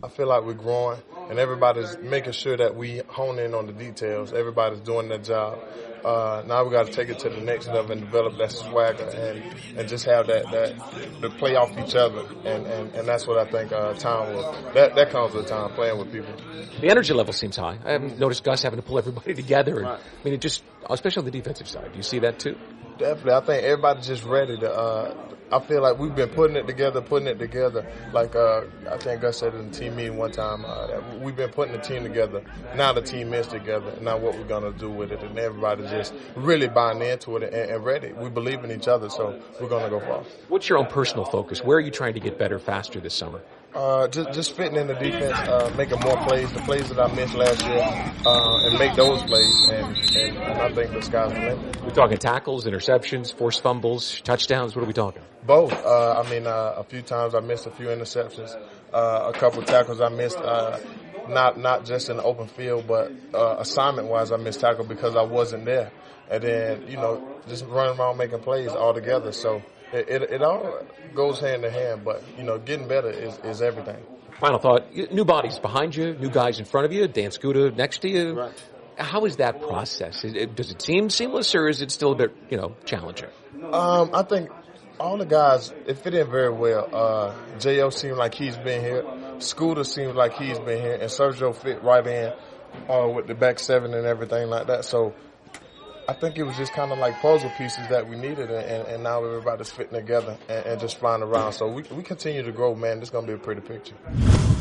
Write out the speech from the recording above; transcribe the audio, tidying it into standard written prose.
I feel like we're growing, and everybody's making sure that we hone in on the details. Everybody's doing their job. Now we got to take it to the next level and develop that swagger and just have that to play off each other. And that's what I think time will. That comes with time, playing with people. The energy level seems high. I haven't noticed Gus having to pull everybody together. And, I mean, it just, especially on the defensive side. Do you see that too? Definitely. I think everybody's just ready to. I feel like we've been putting it together. Like I think Gus said in the team meeting one time, we've been putting the team together. Now the team is together. Now what we're going to do with it. And everybody's just really buying into it and ready. We believe in each other, so we're going to go far. What's your own personal focus? Where are you trying to get better faster this summer? Just fitting in the defense, making more plays, the plays that I missed last year, and make those plays, and I think the sky's the limit. We're talking tackles, interceptions, forced fumbles, touchdowns. What are we talking? Both. A few times I missed a few interceptions, a couple of tackles I missed, not just in the open field, but assignment-wise I missed tackle because I wasn't there. And then, just running around making plays all together. So it all goes hand in hand, but, getting better is everything. Final thought, new bodies behind you, new guys in front of you, Dan Skuta next to you. Right. How is that process? Does it seem seamless, or is it still a bit, challenging? I think all the guys, it fit in very well. J.O. seemed like he's been here. Scooter seems like he's been here. And Sergio fit right in with the back seven and everything like that. So I think it was just kind of like puzzle pieces that we needed, and now everybody's fitting together and just flying around. So we continue to grow, man. This is going to be a pretty picture.